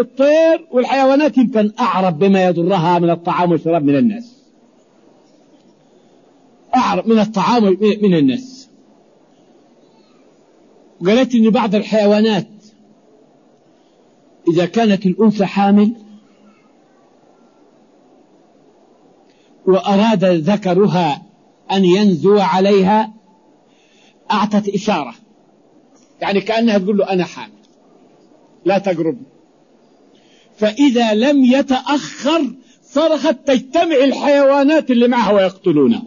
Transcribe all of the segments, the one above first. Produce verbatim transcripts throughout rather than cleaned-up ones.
الطير والحيوانات يمكن أعرف بما يضرها من الطعام والشراب من الناس، أعرف من الطعام من الناس. وقالت إن بعض الحيوانات إذا كانت الأنثى حامل وأراد ذكرها أن ينزو عليها أعطت إشارة، يعني كأنها تقول له أنا حامل لا تقربني. فإذا لم يتأخر صرخت تجتمع الحيوانات اللي معها ويقتلونه.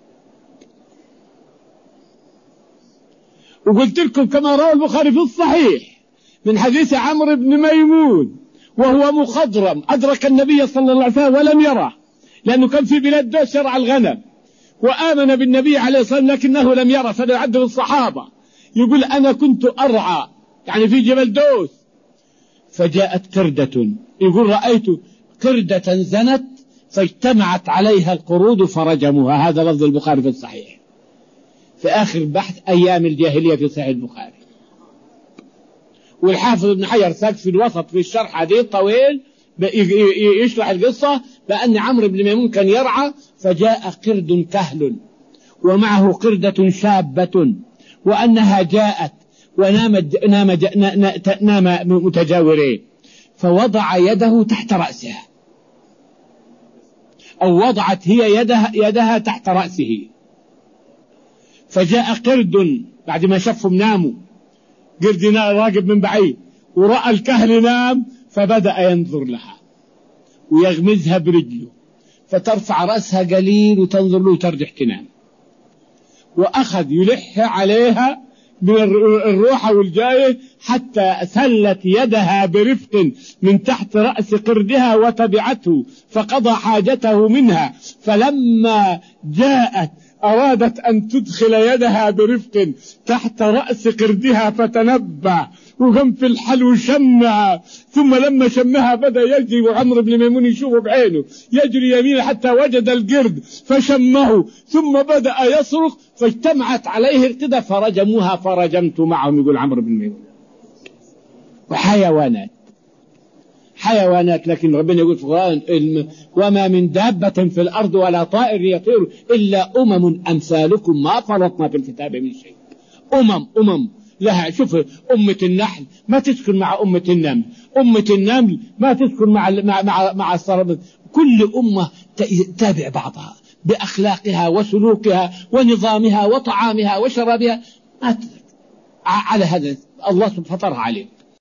وقلت لكم كما روى البخاري في الصحيح من حديث عمرو بن ميمون وهو مخضرم أدرك النبي صلى الله عليه وسلم ولم يره، لأنه كان في بلاد دوس يرعى الغنم، وآمن بالنبي عليه الصلاة والسلام لكنه لم يره، فيعد الصحابة يقول أنا كنت أرعى يعني في جبل دوس، فجاءت قردة، يقول رأيت قردة زنت فاجتمعت عليها القرود فرجموها. هذا لفظ البخاري في الصحيح في آخر بحث أيام الجاهلية في صحيح البخاري. والحافظ ابن حجر ساق في الوسط في الشرح حديث طويل يشرح القصة بأن عمرو بن ميمون كان يرعى فجاء قرد كهل ومعه قردة شابة وأنها جاءت ونام نام, نام متجاورين، فوضع يده تحت رأسها أو وضعت هي يدها, يدها تحت رأسه، فجاء قرد بعد ما شافهم ناموا، قرد راقب من بعيد ورأى الكهل نام فبدأ ينظر لها ويغمزها برجله، فترفع رأسها قليل وتنظر له وترجح تنام، وأخذ يلح عليها من الروحة والجاية حتى سلت يدها برفق من تحت رأس قردها وتبعته فقضى حاجته منها. فلما جاءت أرادت أن تدخل يدها برفق تحت رأس قردها فتنبه وقام في الحلو شمها، ثم لما شمها بدأ يجري، وعمرو بن ميمون يشوفه بعينه يجري يمينه حتى وجد القرد فشمه، ثم بدأ يصرخ فاجتمعت عليه القردة فرجموها فرجمت معهم، يقول عمرو بن ميمون. وحيوانات حيوانات لكن ربنا يقول في القرآن وما من دابة في الأرض ولا طائر يطير إلا أمم أمثالكم ما فرطنا في الكتاب من شيء. أمم أمم لها، شوف أمة النحل ما تسكن مع أمة النمل، أمة النمل ما تسكن مع مع مع, مع الصرب، كل أمة تابع بعضها بأخلاقها وسلوكها ونظامها وطعامها وشرابها، على هذا الله سبحانه فطرها عليه.